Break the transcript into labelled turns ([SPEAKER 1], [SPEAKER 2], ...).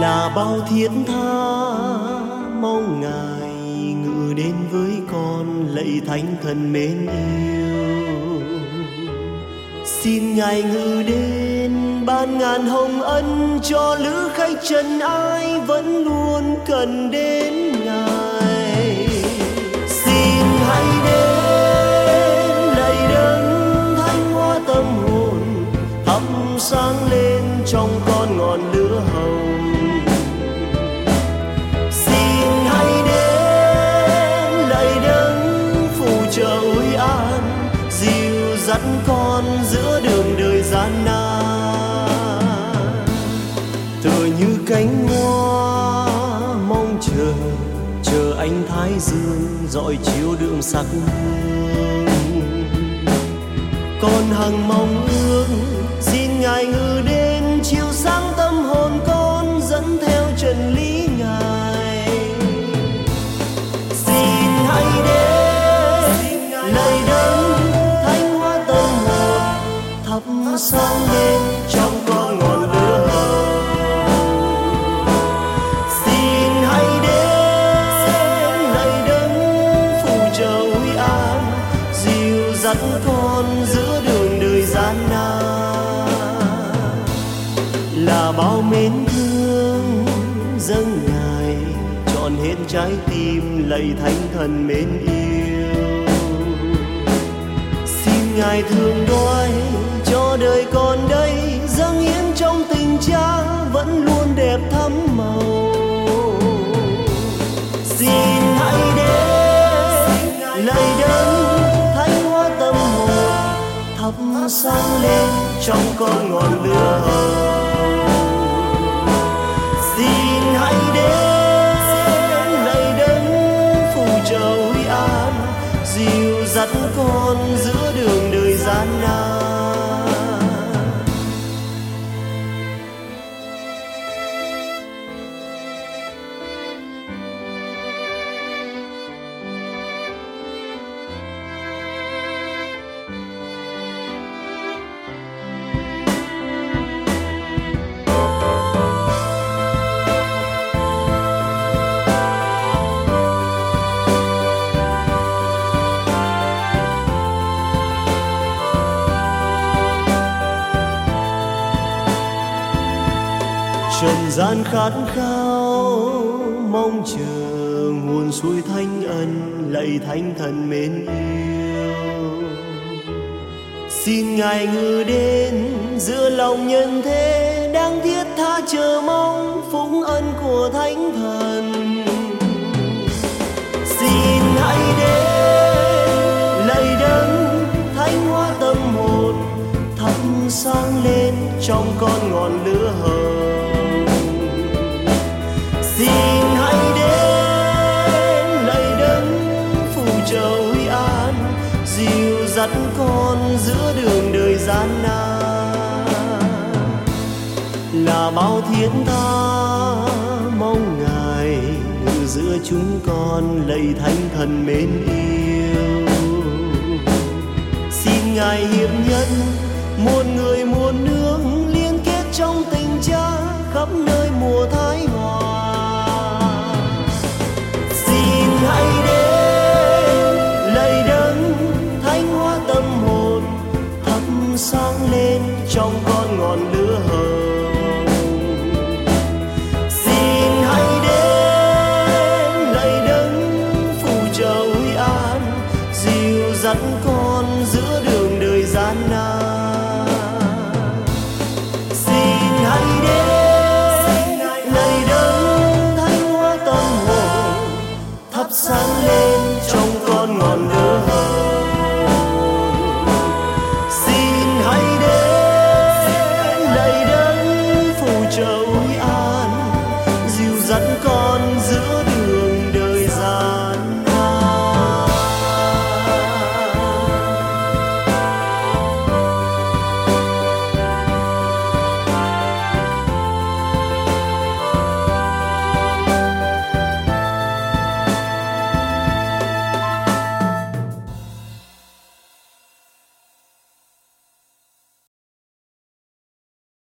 [SPEAKER 1] là bao thiết tha mong ngài ngự đến với con, lạy thánh thần mến yêu. Xin ngài ngự đến ban ngàn hồng ân cho lữ khách trần ai vẫn luôn cần đến ngài. Xin hãy đến lạy đấng thánh hóa tâm hồn, thắp sáng lên trong con ngọn lửa hồng. Xin hãy đến lạy đấng phù trợ ủi an, dìu dắt con giữa đường đời gian nan. Tựa như cánh hoa mong chờ ánh thái dương rọi chiếu đường sắc hương. Con hằng mong ước xin ngài ngự đến chiếu sáng tâm hồn con, dẫn theo chân lý ngài. Xin hãy đến lạy đấng thánh hóa tâm hồn, thắp sáng lên trong con ngọn lửa hồng. Xin hãy đến lạy đấng phù trợ ủi an, dìu dắt con giữa đường đời gian nan. Là bao mến thương dâng ngài trọn hết trái tim, lạy thánh thần mến yêu. Xin ngài thương đoái cho đời con đây, dâng hiến trong tình cha vẫn luôn đẹp thắm màu. Xin hãy đến lạy đấng thánh hóa tâm hồn, thắp sáng lên trong con ngọn lửa hồng. Xin hãy đến lạy đấng phù trợ ủi an, dìu dắt con giữa đường đời gian nan. Trần gian khát khao mong chờ nguồn suối thánh ân, lạy thánh thần mến yêu. Xin ngài ngự đến giữa lòng nhân thế, đang thiết tha chờ mong phúc ân của thánh thần. Xin hãy đến lạy đấng thánh hóa tâm hồn, thắp sáng lên trong con ngọn lửa hồng. Xin hãy đến lạy đấng phù trợ ủi an, dìu dắt con giữa đường đời gian nan. Là bao thiết tha mong ngài ngự giữa chúng con, lạy thánh thần mến yêu. Xin ngài hiệp nhân muôn người muôn nước, liên kết trong tình cha khắp nơi mùa thái hòa. Xin hãy đến lạy đấng thánh hóa tâm hồn, thắp sáng lên trong con ngọn lửa hồng.